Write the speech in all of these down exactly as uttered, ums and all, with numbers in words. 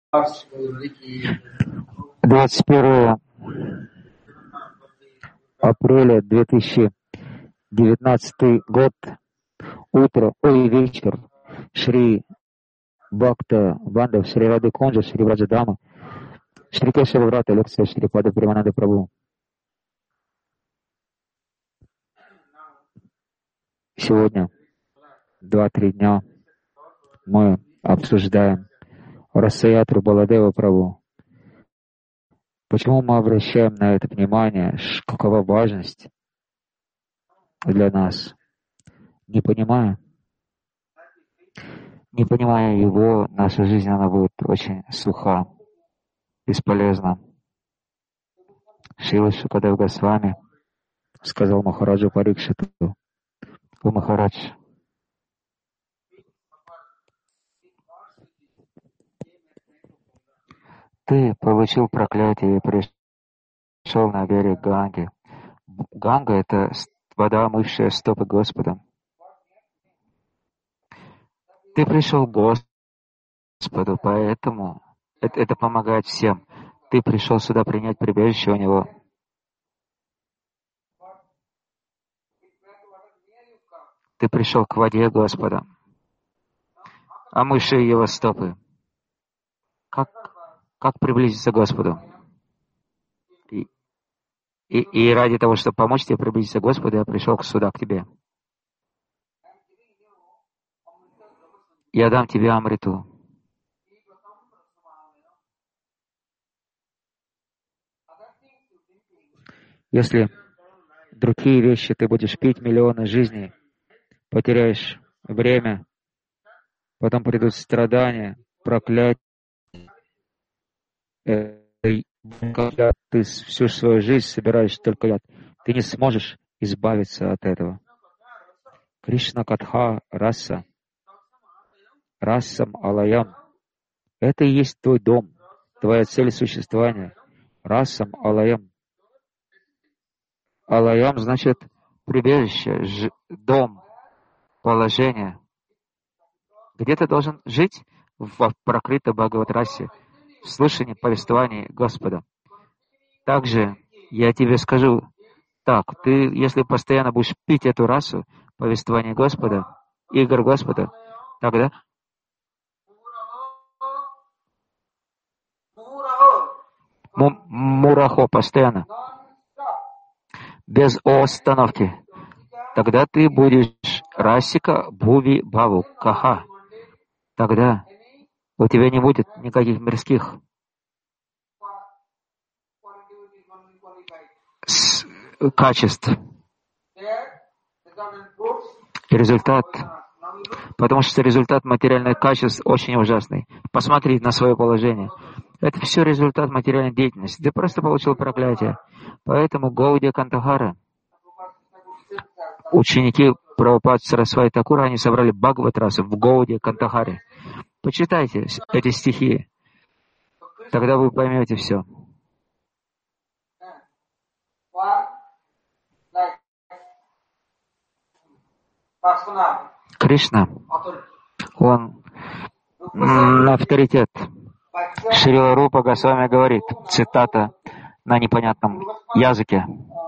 двадцать первого апреля две тысячи девятнадцатый год, утро, ой, вечер, Шри Бхакта Бандав, Шри Рады Кунджа, Шри Враджадама, Шри Кешава Врата, лекция Шри Пада Примананда Прабху. Сегодня, два-три дня, мы обсуждаем Расаятру Баладева Прабху. Почему мы обращаем на это внимание? Какова важность для нас? Не понимая, не понимая его, наша жизнь, она будет очень суха, бесполезна. Шрила Шукадев Госвами сказал Махараджу Парикшиту: «О, Махарадж, ты получил проклятие и пришел на берег Ганги. Ганга — это вода, омывшая стопы Господа. Ты пришел к Господу, поэтому это, это помогает всем. Ты пришел сюда принять прибежище у Него. Ты пришел к воде Господа, омывшей Его стопы. Как, как приблизиться к Господу? И, и, и ради того, чтобы помочь тебе приблизиться к Господу, я пришел сюда, к тебе. Я дам тебе Амриту. Если другие вещи ты будешь пить миллионы жизней, потеряешь время, потом придут страдания, проклятия. Когда ты всю свою жизнь собираешь только яд, ты не сможешь избавиться от этого. Кришна Катха Раса, Расам Алаям. Это и есть твой дом, твоя цель существования. Расам Алаям. Алаям значит прибежище, ж, дом, положение. Где ты должен жить? В прокрытой Бхагават-расе, в слышании повествований Господа. Также я тебе скажу так, ты, если постоянно будешь пить эту расу, повествование Господа, игр Господа, тогда мурахо постоянно, без остановки, тогда ты будешь расика бхуви бхаву каха. Тогда у тебя не будет никаких мирских качеств. Результат, потому что результат материальных качеств очень ужасный. Посмотри на свое положение. Это все результат материальной деятельности. Ты просто получил проклятие. Поэтому Гаудия Кантахара, ученики Прабхупады Сарасвати Такура, они собрали Бхагават-расу в Гаудия Кантахаре. Почитайте эти стихи. Тогда вы поймете все. Кришна, он авторитет. Шрила Рупа Госвами говорит, цитата на непонятном языке.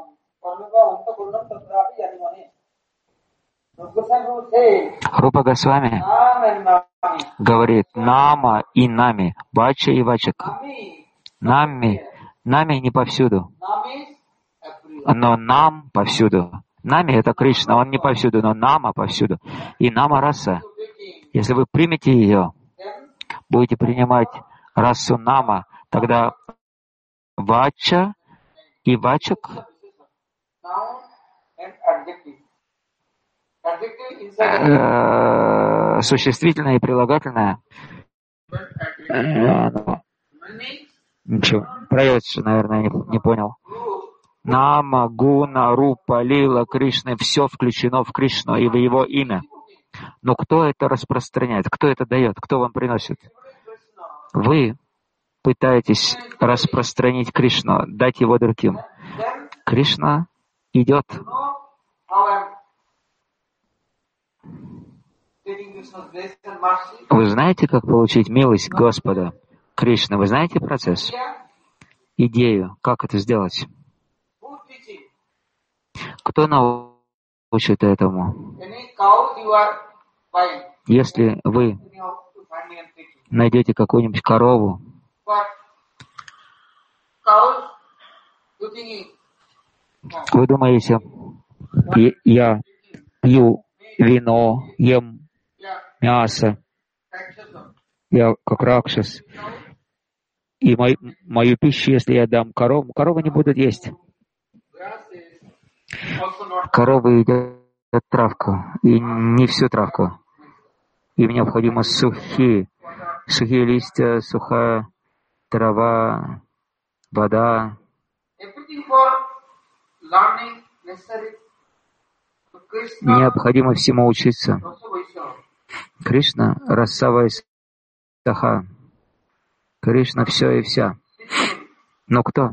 Рупа Госвами говорит, нама и нами, вача и вачак. Нами, нами не повсюду, но нам повсюду. Нами — это Кришна, он не повсюду, но нама повсюду. И нама раса. Если вы примете ее, будете принимать расу нама, тогда вача и вачак э, существительное и прилагательное. Ничего, проявится, наверное, не, не понял. Нама, Гуна, Рупа, Лила, Кришны, все включено в Кришну и в его имя. Но кто это распространяет? Кто это дает? Кто вам приносит? Вы пытаетесь распространить Кришну, дать его другим. Кришна идет. Вы знаете, как получить милость Господа? Кришны. Вы знаете процесс? Идею, как это сделать? Кто научит этому? Если вы найдете какую-нибудь корову, вы думаете, я пью вино, ем мясо, я как ракшас, и мой, мою пищу, если я дам корову, коровы не будут есть. Коровы едят травку, и не всю травку. Им необходимо сухие, сухие листья, сухая трава, вода. Необходимо всему учиться. Кришна — Расава Саха. Кришна — все и вся. Но кто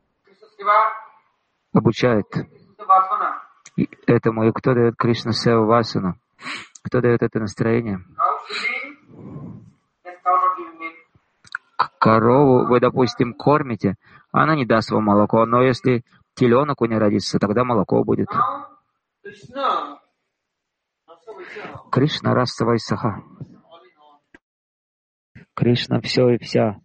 обучает этому, и кто дает Кришна Сева Васану? Кто дает это настроение? Корову вы, допустим, кормите, она не даст вам молоко, но если теленок у нее родится, тогда молоко будет. Кришна — Расава Саха. Кришна — все и вся.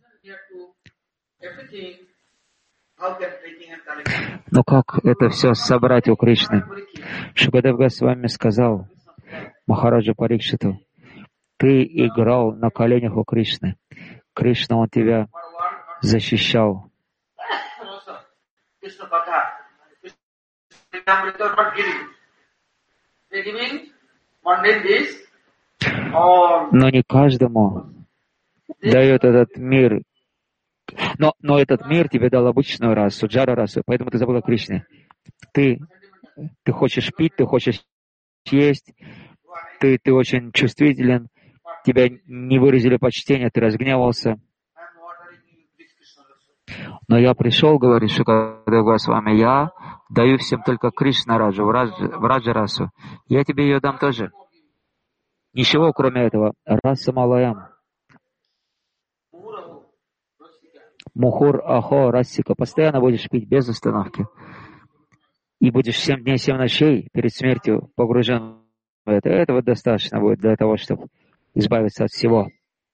Но как это все собрать у Кришны? Шукадев Госвами сказал Махараджа Парикшиту: ты играл на коленях у Кришны. Кришна, он тебя защищал. Но не каждому дает этот мир. Но, но этот мир тебе дал обычную расу, джара расу, поэтому ты забыл о Кришне. Ты, ты хочешь пить, ты хочешь есть, ты, ты очень чувствителен, тебя не выразили почтения, ты разгневался. Но я пришел, говорит Шукадев Госвами, я даю всем только Кришна Раджу, в Раджа расу. Я тебе ее дам тоже. Ничего, кроме этого. Раса Малаям. Мухур Ахо Расика. Постоянно будешь пить без остановки. И будешь семь дней, семь ночей перед смертью погружен в это. Этого достаточно будет для того, чтобы избавиться от всего.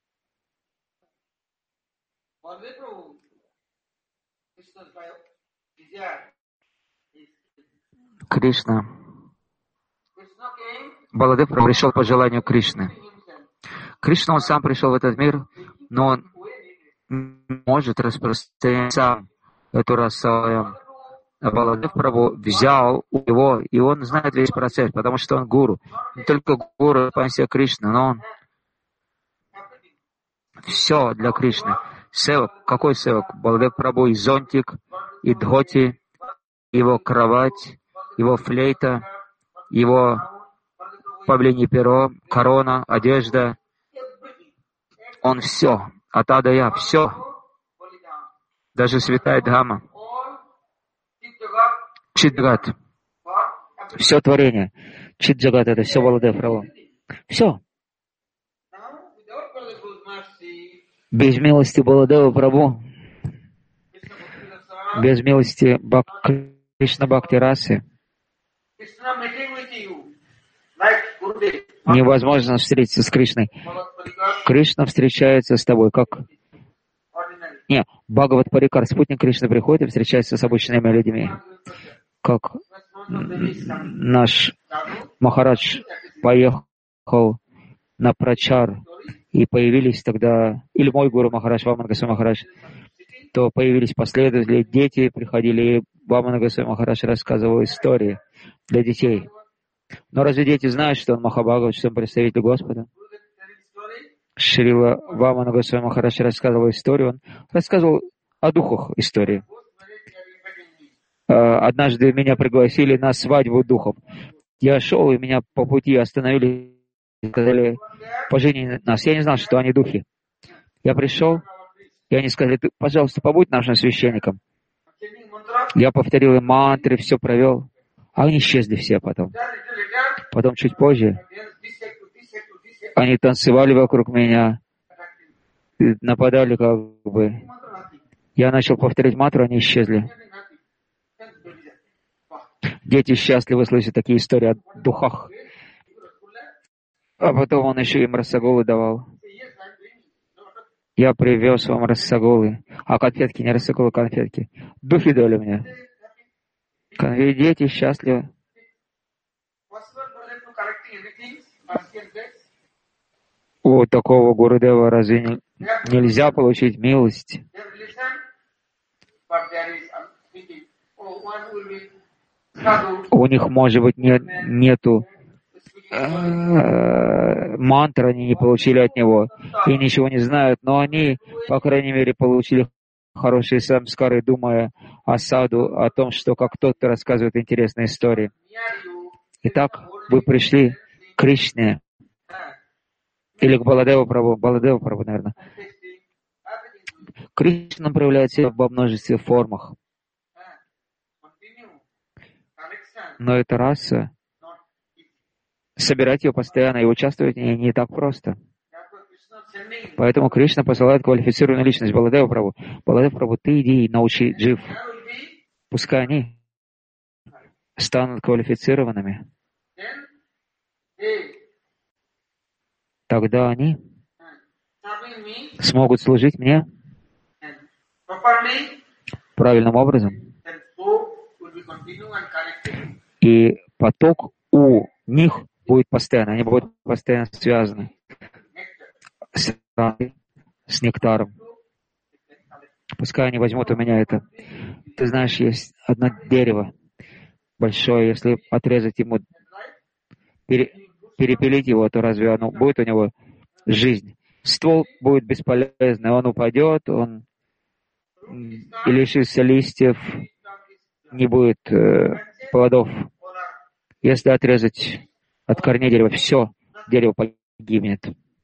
Кришна. Баладев пришел по желанию Кришны. Кришна, он сам пришел в этот мир, но он не может распространять сам эту расу. Баладев Прабху взял у него, и он знает весь процесс, потому что он гуру. Не только гуру Пансия Кришна, но он все для Кришны. Севак. Какой севак? Баладев Прабху и зонтик, и дхоти, его кровать, его флейта, его павлинье перо, корона, одежда. Он все. От А до Я. Все. Даже святая Дхама. Чит-джагат. Все творение. Чит-джагат — это все Баладев Прабху. Все. Без милости Баладева Прабху, без милости Бак... Кришна Бхакти расы, невозможно встретиться с Кришной. Кришна встречается с тобой, как... Не, Бхагават Парикар, спутник Кришны, приходит и встречается с обычными людьми. Как наш Махарадж поехал на прачар, и появились тогда, или мой гуру Махарадж, Вамана Госвами Махарадж, то появились последователи, дети приходили, и Вамана Госвами Махарадж рассказывал истории для детей. Но разве дети знают, что он Махабхагават, что он представитель Господа? Шрила Вамана Госвами Махарадж рассказывал историю, он рассказывал о духах истории. Однажды меня пригласили на свадьбу духов. Я шел, и меня по пути остановили и сказали: пожени нас. Я не знал, что они духи. Я пришел, и они сказали: ты, пожалуйста, побудь нашим священником. Я повторил им мантры, все провел. А они исчезли все потом. Потом чуть позже они танцевали вокруг меня, нападали как бы. Я начал повторять мантру, они исчезли. Дети счастливы слышать такие истории о духах. А потом он еще им рассаголы давал. Я привез вам рассаголы. А конфетки, не рассаголы, конфетки. Духи дали мне. Конфетки, дети счастливы. У такого Гурудева разве не, нельзя получить милость? У них, может быть, нет, нету э, мантры, они не получили от него и ничего не знают, но они, по крайней мере, получили хорошие самскары, думая о саду, о том, что как кто-то рассказывает интересные истории. Итак, вы пришли к Кришне или к Баладеву Прабху, Баладеву Прабху, наверное. Кришна проявляет себя во множестве формах. Но эта раса, собирать ее постоянно и участвовать в ней не так просто. Поэтому Кришна посылает квалифицированную личность Баладева Прабху. Баладев Прабху, ты иди и научи джив. Пускай они станут квалифицированными. Тогда они смогут служить мне правильным образом. И поток у них будет постоянно, они будут постоянно связаны с, с нектаром. Пускай они возьмут у меня это. Ты знаешь, есть одно дерево большое, если отрезать ему, пере, перепилить его, то разве оно будет у него жизнь? Ствол будет бесполезный, он упадет, он и лишится листьев, не будет э, плодов. Если отрезать от корней дерева, все, дерево погибнет.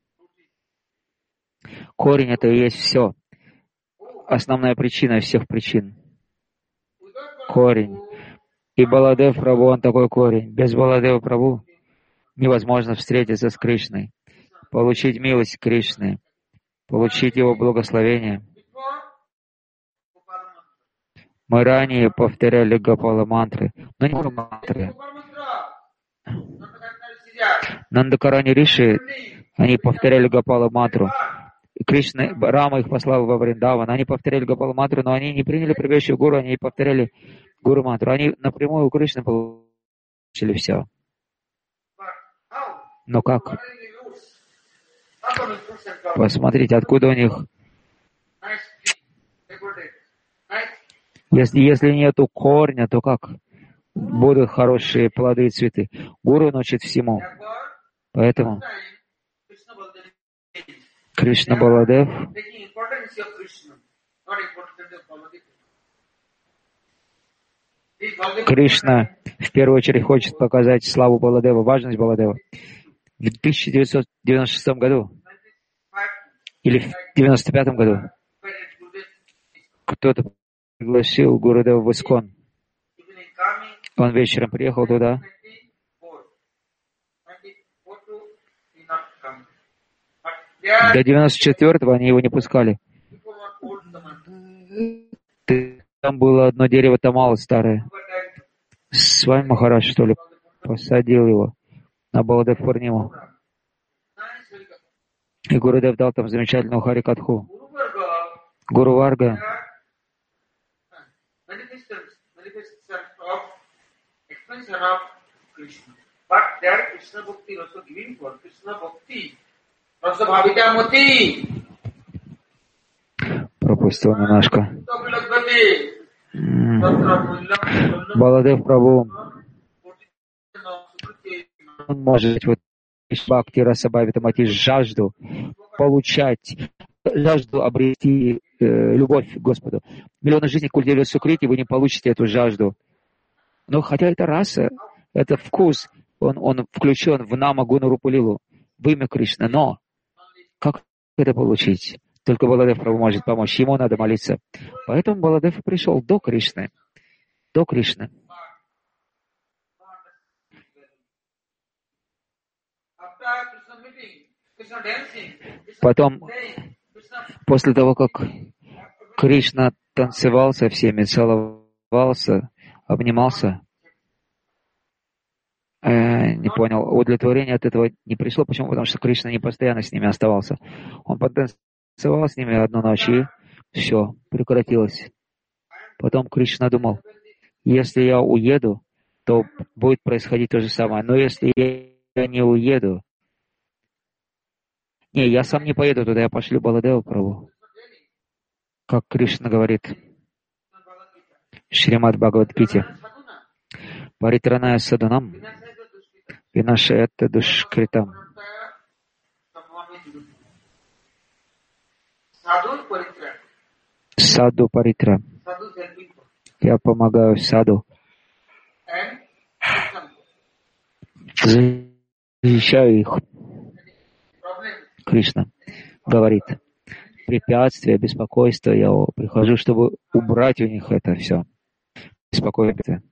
Корень — это и есть все. Основная причина всех причин. Корень. И Баладев Прабху, он такой корень. Без Баладева Прабху невозможно встретиться с Кришной, получить милость Кришны, получить его благословение. Мы ранее повторяли Гопала мантры, но не Гуру мантры. Нандакарани Риши, они повторяли Гопала мантру. Кришна, Рама их послал во Вриндаван. Они повторяли Гопала мантру, но они не приняли прибежище Гуру, они повторяли Гуру мантру. Они напрямую у Кришны получили все. Но как? Посмотрите, откуда у них... Если, если нету корня, то как будут хорошие плоды и цветы? Гуру научит всему. Поэтому Кришна Баладев Кришна в первую очередь хочет показать славу Баладева, важность Баладева. В тысяча девятьсот девяносто шестом году или в девяносто пятом году кто-то пригласил Гурудева в Искон. Он вечером приехал туда. До девяносто четвёртого они его не пускали. Там было одно дерево Тамала старое. С вами Махарадж, что ли, посадил его на Баладев Пурниму. И Гурудев дал там замечательную Харикатху. Гуру Варга пропустил немножко. Баладев Прабху, он может вот Бхакти Расабхавита Мати жажду получать, жажду обрести э, любовь к Господу. Миллионы жизней культивируют сукрити, вы не получите эту жажду. Но хотя это раса, это вкус, он, он включен в Нама Гуна Рупу Лилу, в имя Кришны. Но как это получить? Только Баладев Прабху может помочь. Ему надо молиться. Поэтому Баладев и пришел до Кришны. До Кришны. — Потом После того, как Кришна танцевал со всеми, целовался, обнимался, э, не понял, удовлетворение от этого не пришло. Почему? Потому что Кришна не постоянно с ними оставался. Он потанцевал с ними одну ночь, и все, прекратилось. Потом Кришна думал, если я уеду, то будет происходить то же самое. Но если я не уеду, не, я сам не поеду туда, я пошлю Баладеву Прабху. Как Кришна говорит в Шримад Бхагавад-гите, Паритраная садунам, винашаятта душкритам. Саду паритра. Я помогаю саду. Защищаю их. Кришна говорит, препятствия, беспокойство, я прихожу, чтобы убрать у них это все. Беспокойство.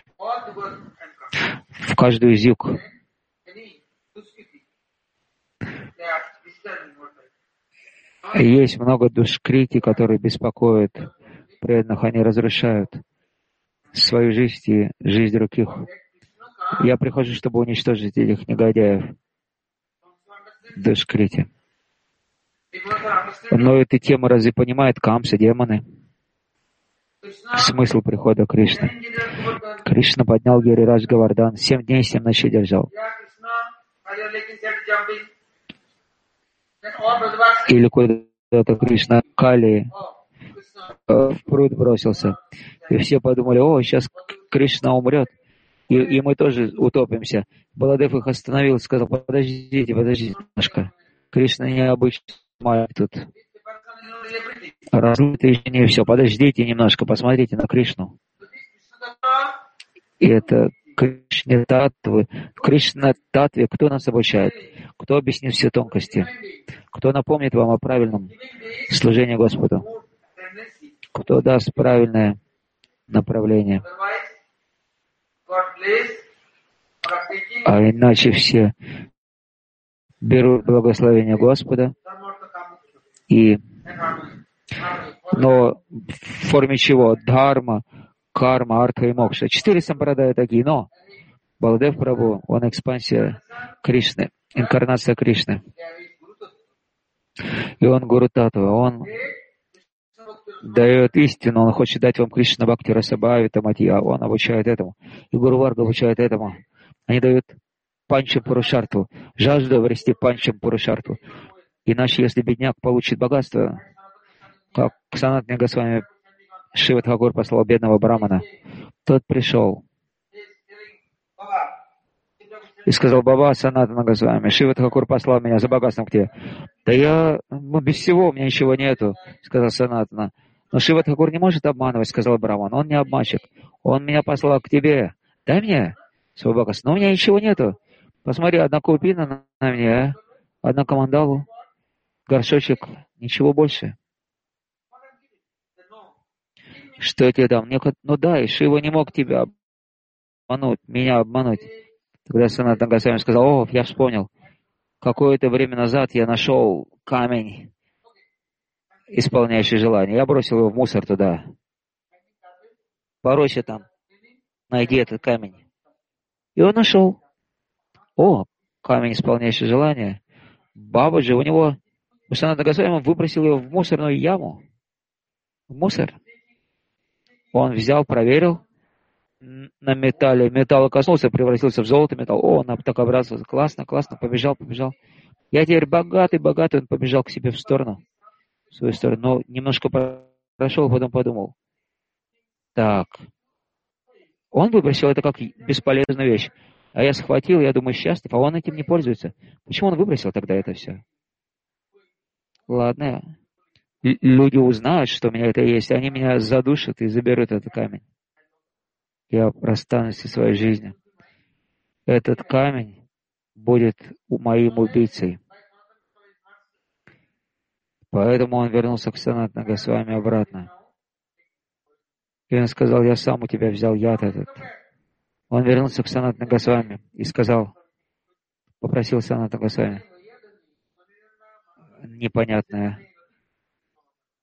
В каждую из юг. Есть много душкрити, которые беспокоят преданных, они разрушают свою жизнь и жизнь других. Я прихожу, чтобы уничтожить этих негодяев. Душкрити. Но эту тему разве понимает Камса, демоны? Смысл прихода Кришны. Кришна поднял Гирирадж Говардхан, семь дней, семь ночей держал. Или куда-то Кришна Кали в пруд бросился. И все подумали, о, сейчас Кришна умрет, и, и мы тоже утопимся. Баладев их остановил и сказал, подождите, подождите немножко. Кришна необычный тут. Разлитое еще не все. Подождите немножко, посмотрите на Кришну. И это Кришна Татвы. Кришна Татве кто нас обучает? Кто объяснит все тонкости? Кто напомнит вам о правильном служении Господу? Кто даст правильное направление? А иначе все берут благословение Господа, и, но в форме чего? Дхарма, карма, артха и мокша. Четыре сампрадая такие, но Баладев Прабху, он экспансия Кришны, инкарнация Кришны. И он Гуру Татва, он дает истину, он хочет дать вам Кришна Бхакти Расабхавита Матья, он обучает этому. И Гуру Варга обучает этому. Они дают Панчам Пурушартву, жажду обрести Панчам Пурушартву. Иначе, если бедняк получит богатство, как Санатана Госвами Шива Тхакур послал бедного брамана, тот пришел и сказал, Баба Санатана Госвами, Шива Тхакур послал меня за богатством к тебе. Да я, ну, без всего, у меня ничего нету, сказал Санатана. Но Шива Тхакур не может обманывать, сказал браман, он не обманщик. Он меня послал к тебе. Дай мне свой богатство. Но у меня ничего нету. Посмотри, одна купина на мне, одна камандалу, горшочек, ничего больше. Что я тебе дам? Мне, ну дай, Шива не мог тебя обмануть, меня обмануть. Тогда Санатана Госвами сказал, о, я вспомнил. Какое-то время назад я нашел камень, исполняющий желание. Я бросил его в мусор туда. Поройся там, найди этот камень. И он нашел. О, камень, исполняющий желание. Бабаджи, у него, у Санатана Госвами выбросил его в мусорную яму. В мусор. Он взял, проверил на металле. Металл коснулся, превратился в золото, металл. О, он так обрадовался. Классно, классно. Побежал, побежал. Я теперь богатый, богатый. Он побежал к себе в сторону. В свою сторону. Но немножко прошел, потом подумал. Так. Он выбросил это как бесполезную вещь. А я схватил, я думаю, счастлив, а он этим не пользуется. Почему он выбросил тогда это все? Ладно. Люди узнают, что у меня это есть. Они меня задушат и заберут этот камень. Я расстанусь со своей жизнью. Этот камень будет моим убийцей. Поэтому он вернулся к Санатана Госвами обратно. И он сказал, я сам у тебя взял яд этот. Он вернулся к Санатана Госвами и сказал, попросил Санатана Госвами, непонятное,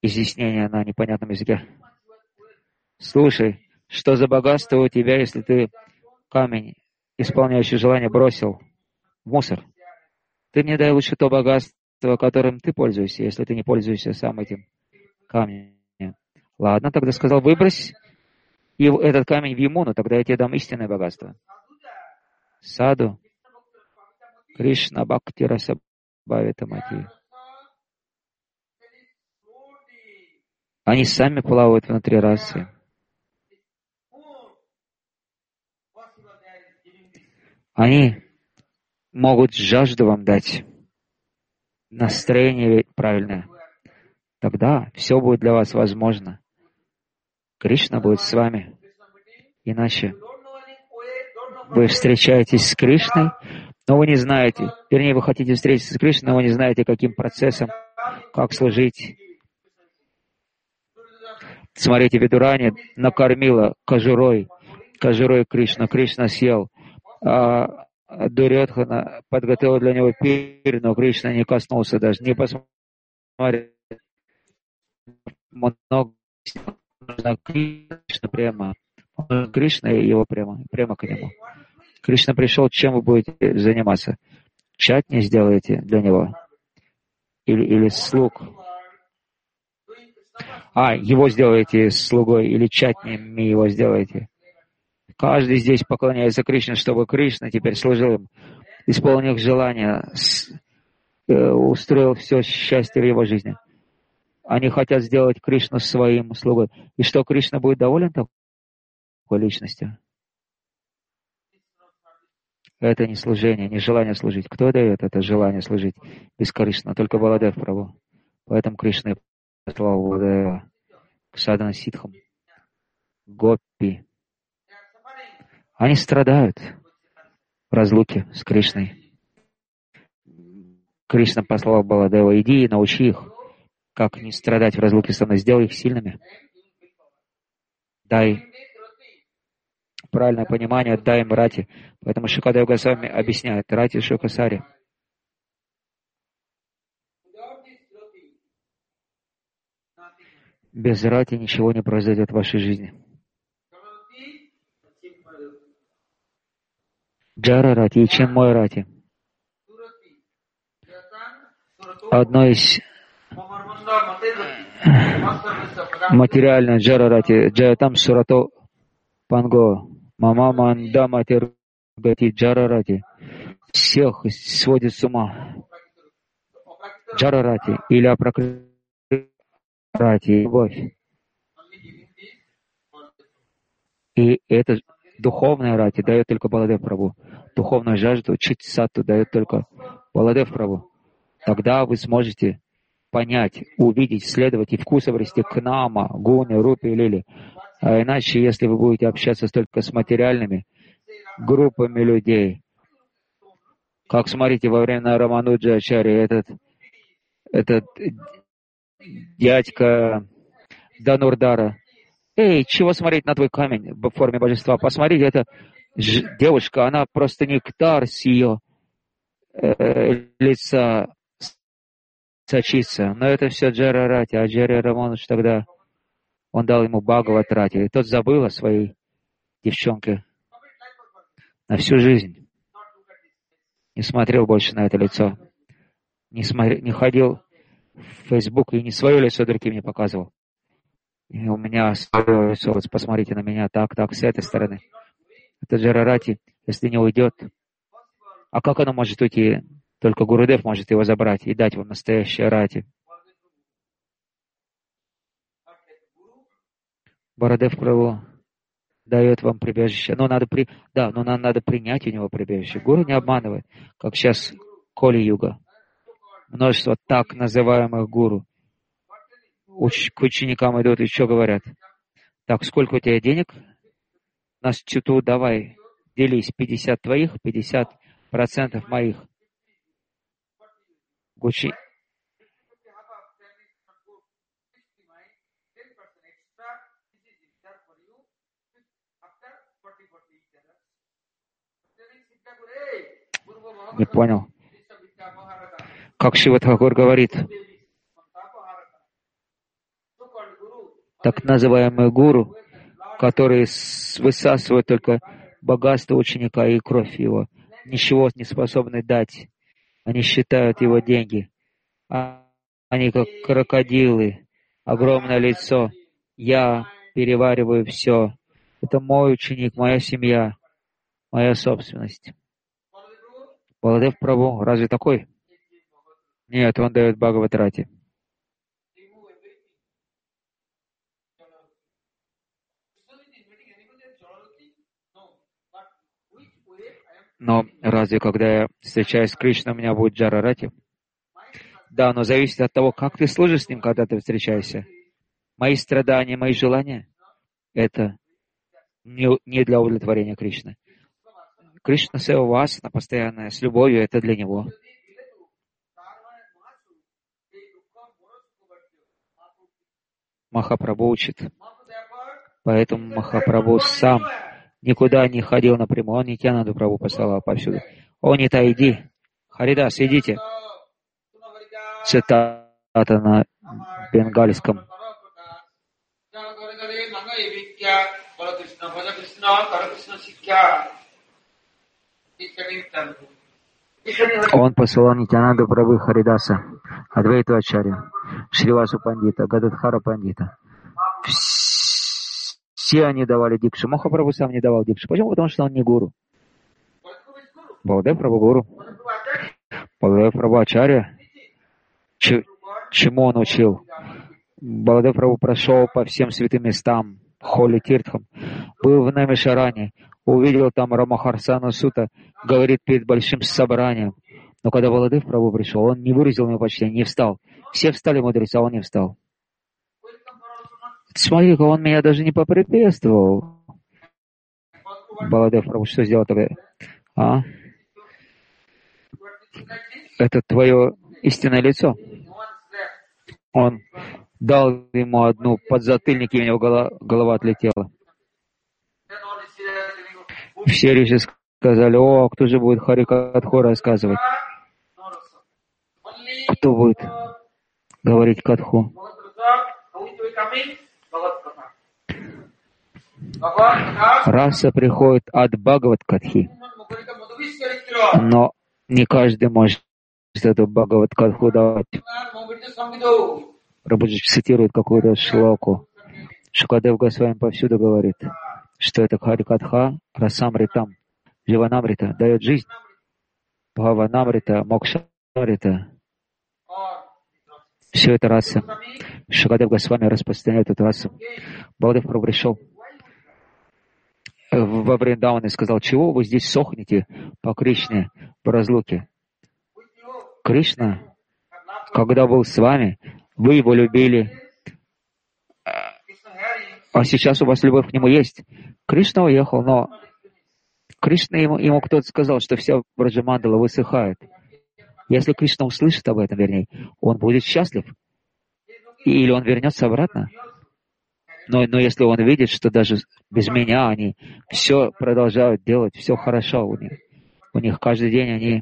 изъяснение на непонятном языке. Слушай, что за богатство у тебя, если ты камень, исполняющий желание, бросил в мусор? Ты мне дай лучше то богатство, которым ты пользуешься, если ты не пользуешься сам этим камнем. Ладно, тогда сказал, выбрось и этот камень в Ямуну, тогда я тебе дам истинное богатство. Саду, Кришна Бхакти Раса Бхавитамати. Они сами плавают внутри расы. Они могут жажду вам дать, настроение правильное. Тогда все будет для вас возможно. Кришна будет с вами. Иначе вы встречаетесь с Кришной, но вы не знаете, вернее, вы хотите встретиться с Кришной, но вы не знаете, каким процессом, как служить. Смотрите, Видурани накормила кожурой, кожурой Кришну, Кришна съел. А Дурьодхана подготовил для него пир, но Кришна не коснулся даже, не посмотрел. Много нужно Кришна прямо. Кришна и его прямо, прямо к нему. Кришна пришел, чем вы будете заниматься? Чатни сделаете для него? Или, или слуг? А, его сделаете слугой, или чатнями его сделаете? Каждый здесь поклоняется Кришне, чтобы Кришна теперь служил им, исполнил их желания, с, э, устроил все счастье в его жизни. Они хотят сделать Кришну своим слугой. И что, Кришна будет доволен такой личностью? Это не служение, не желание служить. Кто дает это желание служить бескорыстно? Только Баладев Прабху. Поэтому Кришна послал Баладева к Садана Ситхам, Гоппи. Они страдают в разлуке с Кришной. Кришна послал Баладева, иди и научи их, как не страдать в разлуке со мной, сделай их сильными. Дай правильное понимание, дай им рати. Поэтому Шукадев Госвами объясняет, рати Шукасари. Без рати ничего не произойдет в вашей жизни. Джара рати и Ченмой рати. Одно из материальное Джара рати. Джаятам Сурато Панго. Мама Манда Матер Гати Джара рати. Всех сводит с ума. Джара рати или Апракрити рати, любовь. И это духовная рати дает только Баладев Прабху. Духовную жажду, чит-сатту дает только Баладев Прабху. Тогда вы сможете понять, увидеть, следовать и вкус обрести к Нама, Гуне, Рупе и Лили. А иначе, если вы будете общаться только с материальными группами людей, как смотрите, во время Рамануджа Ачари, этот, этот дядька Данурдара, эй, чего смотреть на твой камень в форме божества? Посмотрите, это ж, девушка, она просто нектар с ее э, лица сочится. Но это все Джара Рати, а Джари Рамануч тогда, он дал ему Бхагават Рати, и тот забыл о своей девчонке на всю жизнь. Не смотрел больше на это лицо. Не, смотри, не ходил в Facebook и не свое лицо другим не показывал. И у меня свое лицо, вот посмотрите на меня, так, так, с этой стороны. Это Джара Рати, если не уйдет. А как оно может уйти? Только Гурудев может его забрать и дать вам настоящее Рати. Барадев Прабху дает вам прибежище. Но надо при... Да, но нам надо принять у него прибежище. Гуру не обманывает, как сейчас Коли-юга. Множество так называемых гуру. Уч... К ученикам идут и что говорят? Так, сколько у тебя денег? Нас чуту давай, делись, пятьдесят твоих, пятьдесят процентов моих. Учи... Не понял. Как Шива Тхакур говорит, так называемые гуру, которые высасывают только богатство ученика и кровь его, ничего не способны дать. Они считают его деньги. Они как крокодилы, огромное лицо. Я перевариваю все. Это мой ученик, моя семья, моя собственность. Баладев Прабху, разве такой? Нет, он дает Бхагават-рати. Но разве когда я встречаюсь с Кришной, у меня будет Джарарати? Да, но зависит от того, как ты служишь с ним, когда ты встречаешься. Мои страдания, мои желания — это не, не для удовлетворения Кришны. Кришна Сева Васана постоянная, с любовью, это для него. Махапрабху учит. Поэтому Махапрабху сам никуда не ходил напрямую. Он Нитьянанду Прабху посылал повсюду. «О, Нитай, иди! Харидас, идите!» Цитата на бенгальском. Он посылал Нитьянанду Прабху Харидаса, Адвайту Ачарью, Шривасу Пандита, Гададхара Пандита. Все они давали дикшу. Махапрабху сам не давал дикшу. Почему? Потому что он не гуру. Баладев Прабху гуру. Баладев Прабху Ачарья. Ч- чему он учил? Баладев Прабху прошел по всем святым местам, Холи Тиртхам, был в Намишаране, увидел там Рамахарсану Сута, говорит перед большим собранием. Но когда Баладев Прабху пришел, он не выразил ему почтения, не встал. Все встали мудрецы, а он не встал. Смотри-ка, он меня даже не поприветствовал. Баладев Прабху что сделал тогда? А? Это твое истинное лицо. Он дал ему одну подзатыльник, и у него голова, голова отлетела. Все риши сказали: о, кто же будет Харикатху рассказывать? Кто будет говорить Катху? Раса приходит от Бхагават-катхи, но не каждый может эту Бхагават-катху давать. Прабхуджи цитирует какую-то шлоку. Шукадев Госвами повсюду говорит, что это Харикатха Расамритам, Живанамрита, дает жизнь. Бхаванамрита, Мокшамрита. Все это раса. Шукадев Госвами распространяет эту расу. Баладев Прабху пришел во Вриндаван и сказал: чего вы здесь сохнете по Кришне, по разлуке? Кришна, когда был с вами, вы его любили, а сейчас у вас любовь к нему есть. Кришна уехал, но Кришна ему, ему кто-то сказал, что вся Браджамандала высыхает. Если Кришна услышит об этом, вернее, он будет счастлив. Или он вернется обратно. Но, но если он видит, что даже без меня они все продолжают делать, все хорошо у них. У них каждый день они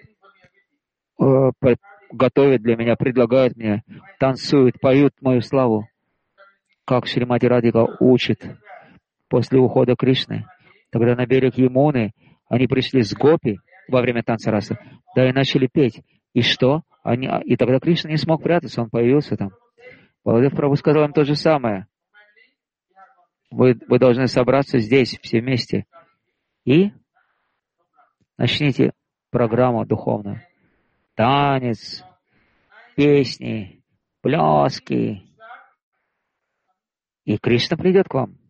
э, готовят для меня, предлагают мне, танцуют, поют мою славу, как Шримати Радхика учит после ухода Кришны. Тогда на берег Ямуны они пришли с гопи во время танца расы, да и начали петь. И что? Они, и тогда Кришна не смог прятаться, он появился там. Баладев Прабху сказал им то же самое. Вы, вы должны собраться здесь, все вместе, и начните программу духовную. Танец, песни, пляски. И Кришна придет к вам.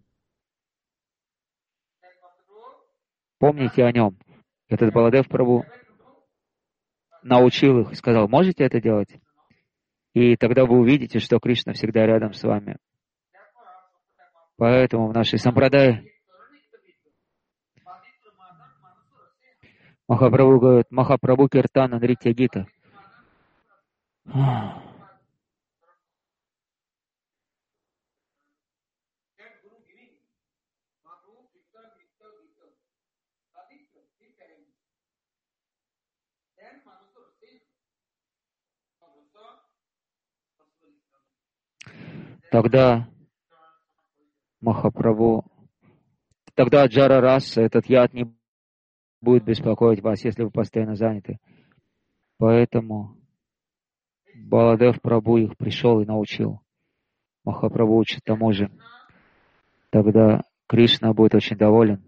Помните о нем. Этот Баладев Прабху научил их, сказал: можете это делать? И тогда вы увидите, что Кришна всегда рядом с вами. Поэтому в нашей сампрадае Махапрабху говорит: Махапрабху Киртана Нритья Гита. Тогда Махапрабху, тогда Джара раса, этот яд не будет беспокоить вас, если вы постоянно заняты. Поэтому Баладев Прабху их пришел и научил. Махапрабху учит тому же. Тогда Кришна будет очень доволен.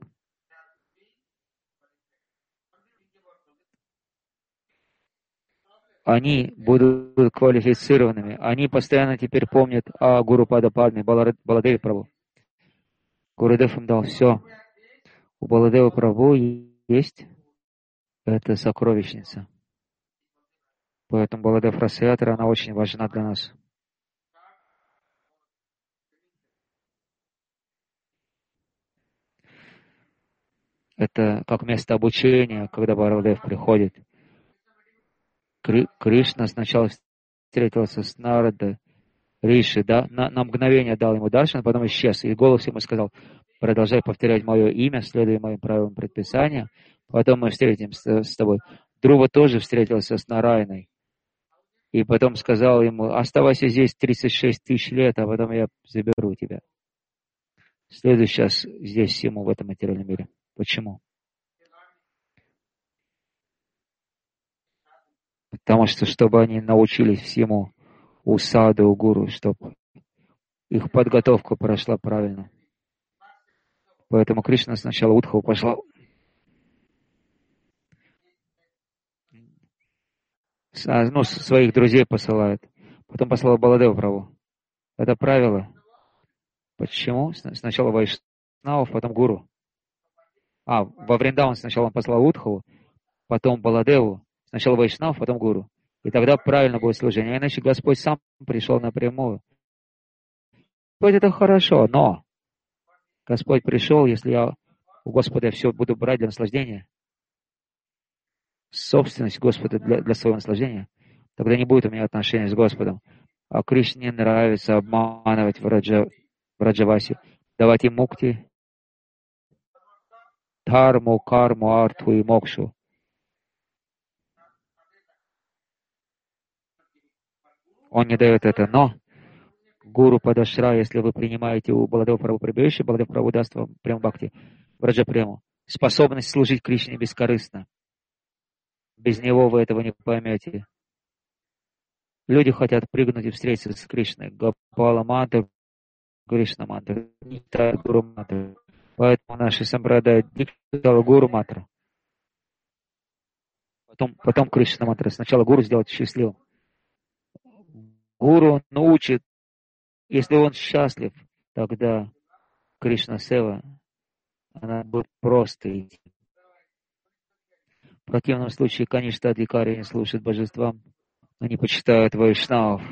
Они будут квалифицированными. Они постоянно теперь помнят о Гуру Пада Падме, Баладеве Прабху. Гурудев им дал все. У Баладева Прабху есть эта сокровищница. Поэтому Баладев Расаятра, она очень важна для нас. Это как место обучения, когда Баладев приходит. Кри- Кришна сначала встретился с Нарадой, Риши, да, на, на мгновение дал ему даршан, потом исчез. И голос ему сказал: продолжай повторять мое имя, следуя моим правилам предписания, потом мы встретимся с тобой. Друва тоже встретился с Нарайной. И потом сказал ему: оставайся здесь тридцать шесть тысяч лет, а потом я заберу тебя. Следуй сейчас здесь всему в этом материальном мире. Почему? Потому что, чтобы они научились всему у саду, у гуру, чтобы их подготовка прошла правильно. Поэтому Кришна сначала Удхаву послал. Ну, своих друзей посылает. Потом послал Баладева Прабху. Это правило. Почему? Сначала Вайшнавов, потом Гуру. А, во Вриндаван сначала он послал Удхаву, потом Баладеву, сначала Вайшнав, потом Гуру. И тогда правильно будет служение. Иначе Господь сам пришел напрямую. Господь, это хорошо, но Господь пришел, если я у Господа все буду брать для наслаждения, собственность Господа для, для своего наслаждения, тогда не будет у меня отношения с Господом. А Кришне нравится обманывать Враджа, Враджаваси, давать им мукти, дхарму, карму, артху и мокшу. Он не дает это, но Гуру Падашра, если вы принимаете у Баладева Прабху прибежище, Баладев Прабху даст вам прям бхакти, Враджа Прему, способность служить Кришне бескорыстно. Без него вы этого не поймете. Люди хотят прыгнуть и встретиться с Кришной. Гопала мантра, Кришна мантра, Нита Гуру мантра. Поэтому наши сампрадай диктовали Гуру мантра. Потом, потом Кришна мантра. Сначала Гуру сделать счастливым. Гуру научит, если он счастлив, тогда Кришна Сева, она будет просто идти. В противном случае, конечно, адхикари не слушают божествам, они почитают вайшнавов.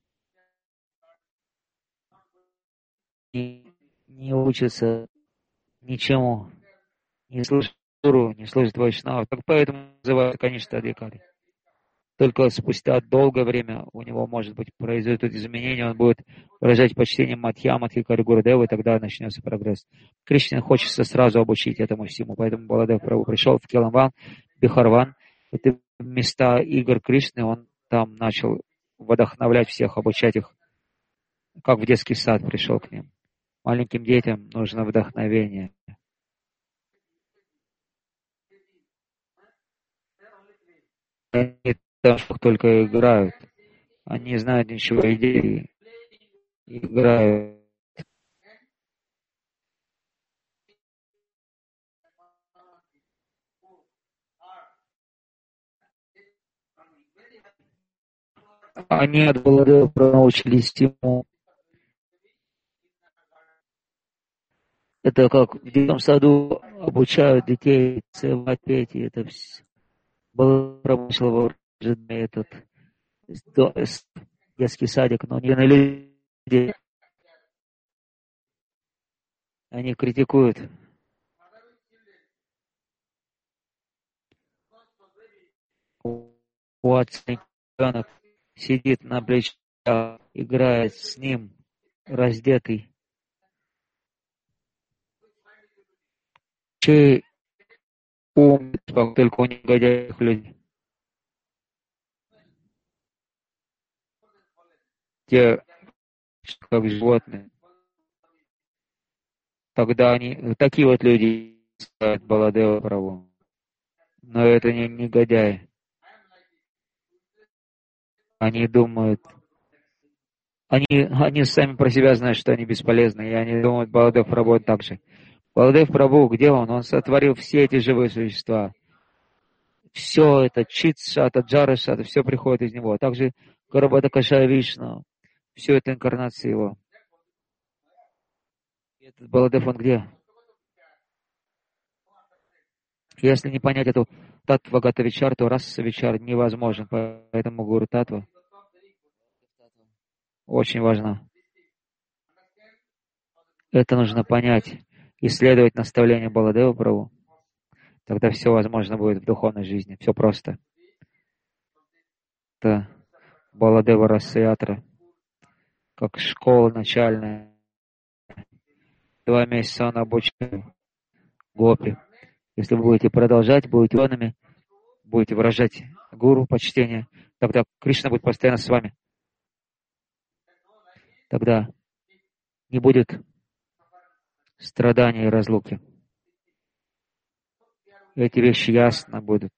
И не учатся ничему, не служат гуру, не служат вайшнаву. Так поэтому называют, конечно, адхикари. Только спустя долгое время у него, может быть, произойдут изменения, он будет выражать почтение Мадхьям, Адхикари, Гурудеву, и тогда начнется прогресс. Кришне хочется сразу обучить этому всему, поэтому Баладев Прабху пришел в Келамван, Бихарван, это места игр Кришны, он там начал вдохновлять всех, обучать их, как в детский сад пришел к ним. Маленьким детям нужно вдохновение. Они там только играют. Они не знают ничего, идеи, играют. Они от Баладева научились ему. Это как в детском саду обучают детей целовать, петь, и это все. Баладев этот детский садик, но не на людей. Они критикуют. У отца ребенок сидит на плечах, играет с ним, раздетый. Чей ум, только у негодяев людей. Те, как животные. Тогда они, такие вот люди искают Баладева Прабху. Но это не негодяи. Они думают, они, они сами про себя знают, что они бесполезны, и они думают, Баладев Прабху так же. Баладев Прабху, где он? Он сотворил все эти живые существа. Все это, Чит-шата, Джара-шата, все приходит из него. А также Гарабхата-кашая Вишну. Все это инкарнация его. Этот Баладев, он где? Если не понять эту Татва Гата-вичар, то Раса-вичар невозможен. Поэтому Гуру Татва очень важна. Это нужно понять, исследовать наставления Баладева Прабху. Тогда все возможно будет в духовной жизни. Все просто. Это Баладева Раса-ятра, как школа начальная. Два месяца он обучил гопи. Если вы будете продолжать, будете ионами, будете выражать гуру почтение, тогда Кришна будет постоянно с вами. Тогда не будет страданий и разлуки. Эти вещи ясно будут.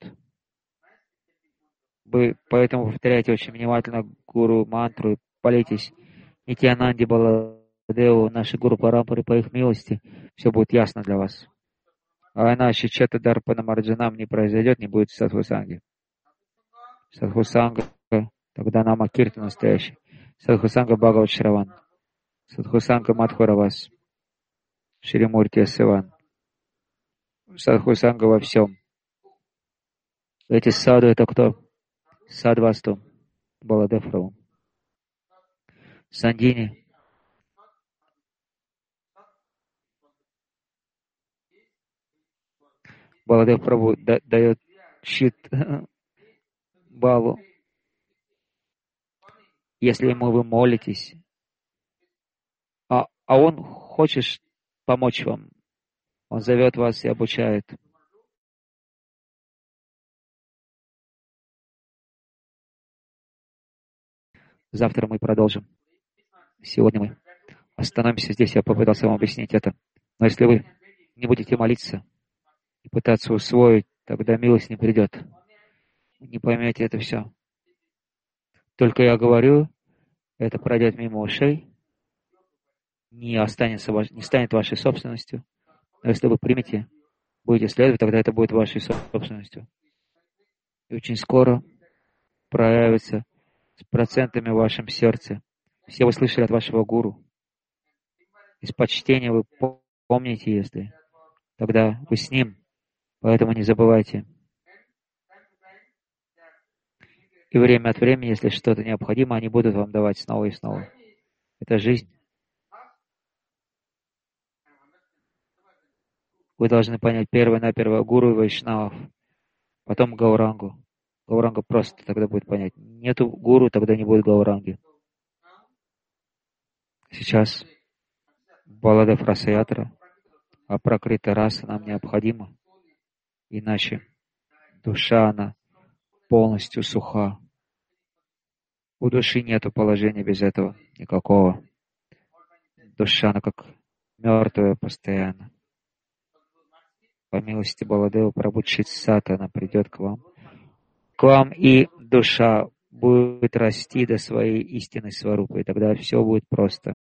Вы поэтому повторяйте очень внимательно гуру мантру и молитесь. Нитьянанди Баладеву, наши гуру Парампары, по их милости, все будет ясно для вас. А иначе Чета Дарпана Марджанам не произойдет, не будет Садхусанги. Садхусанга, тогда Нама Киртан настоящий. Садхусанга Бхагават Шраван. Садхусанга Мадхуравас. Шримурти Севан. Садхусанга во всем. Эти саду это кто? Садвасту. Баладев Прабху. Сандини. Баладев Прабху да, дает щит Балу. Если ему вы молитесь, а, а он хочет помочь вам, он зовет вас и обучает. Завтра мы продолжим. Сегодня мы остановимся здесь. Я попытался вам объяснить это. Но если вы не будете молиться и пытаться усвоить, тогда милость не придет. Не поймете это все. Только я говорю, это пройдет мимо ушей, не останется, не станет вашей собственностью. Но если вы примете, будете следовать, тогда это будет вашей собственностью. И очень скоро проявится с процентами в вашем сердце. Все вы слышали от вашего гуру. Из почтения вы помните, если тогда вы с ним, поэтому не забывайте. И время от времени, если что-то необходимо, они будут вам давать снова и снова. Это жизнь. Вы должны понять первое-наперво гуру и вайшнавов, потом Гаурангу. Гауранга просто тогда будет понять. Нету гуру, тогда не будет Гауранги. Сейчас Баладев Раса-ятра, а Пракрита Раса нам необходима. Иначе душа, она полностью суха. У души нету положения без этого никакого. Душа, она как мертвая постоянно. По милости Баладева Прабху Чит-сата, она придет к вам. К вам и душа будет расти до своей истинной сварупы, и тогда все будет просто.